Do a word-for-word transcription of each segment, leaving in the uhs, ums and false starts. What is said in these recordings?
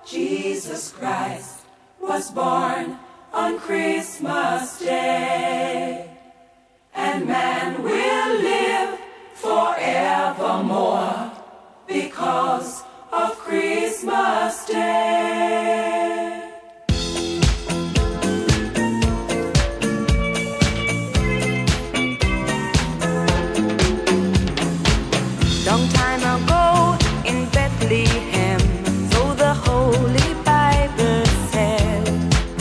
Jesus Christ was born on Christmas Day, and man will live forevermore because of Christmas Day. Long time ago in Bethlehem, so the Holy Bible said,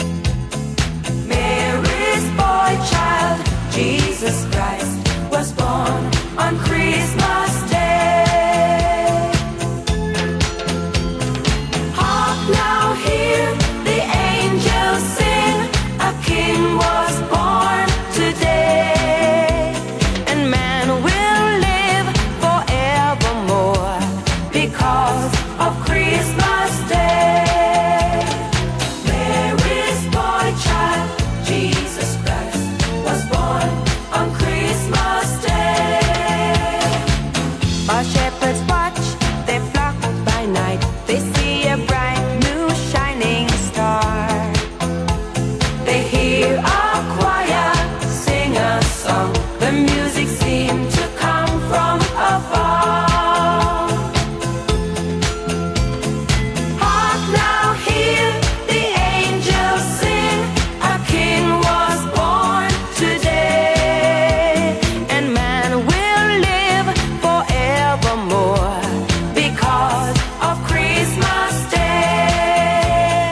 Mary's boy child, Jesus Christ, was born on Christmas Day. Hark now, hear the angels sing, a king was born today, and man will live forevermore because of Christmas Day. Mary's boy child, Jesus Christ, was born on Christmas Day. While shepherds watch their flock by night, they see a bright new shining star. They hear a choir sing a song, the music seemed to come from afar. Hark now, hear the angels sing, a king was born today, And man will live forevermore because of Christmas Day.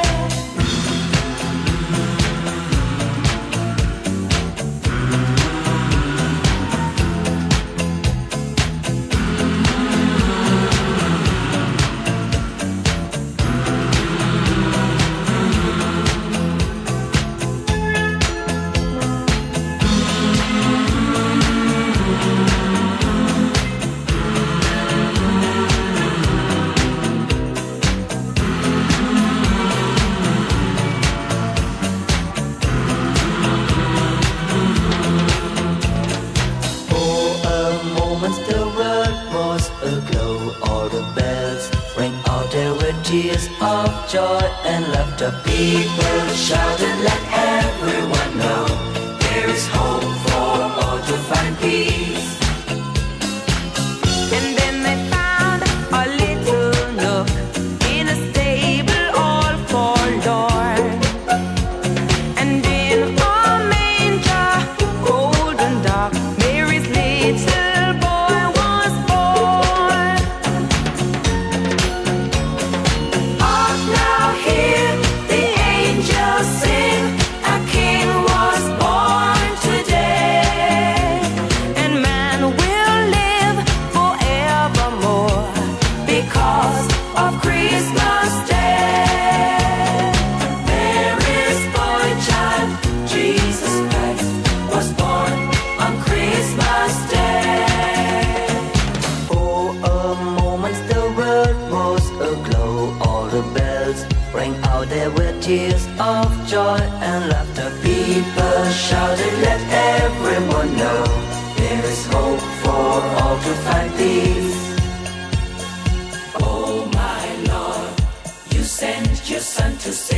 For a moment the world was aglow. All the bells rang out, there were tears of joy and laughter. People shouted, let everyone know there is hope for all to find peace. And then they found a little nook in a stable all forlorn. And in a manger, cold and dark, Mary's little boy was born. Hark now, hear the angels sing, a king was born today, And man will live forevermore because of Christmas Day. Mary's boy child, Jesus Christ, was born on Christmas Day. For a moment the world was aglow. All the bells rang out, there were tears of joy and laughter. People shouted, let everyone know there is hope for all to find peace. Oh my Lord, you sent your son to save